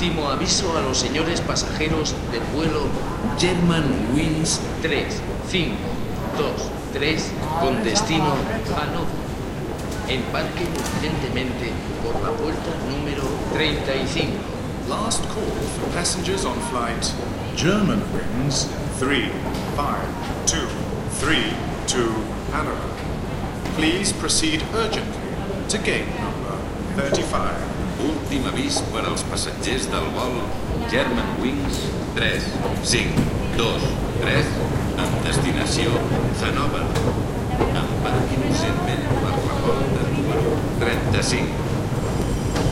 Último aviso a los señores pasajeros del vuelo Germanwings 3523 con destino a Hannover. Embarquen urgentemente por la puerta número 35. Last call for passengers on flight Germanwings 3523 to Hanover. Please proceed urgently to gate number 35. Últim avís per als passatgers del vol Germanwings 3523 amb destinació Hannover. Embarquin urgentment per la porta número 35.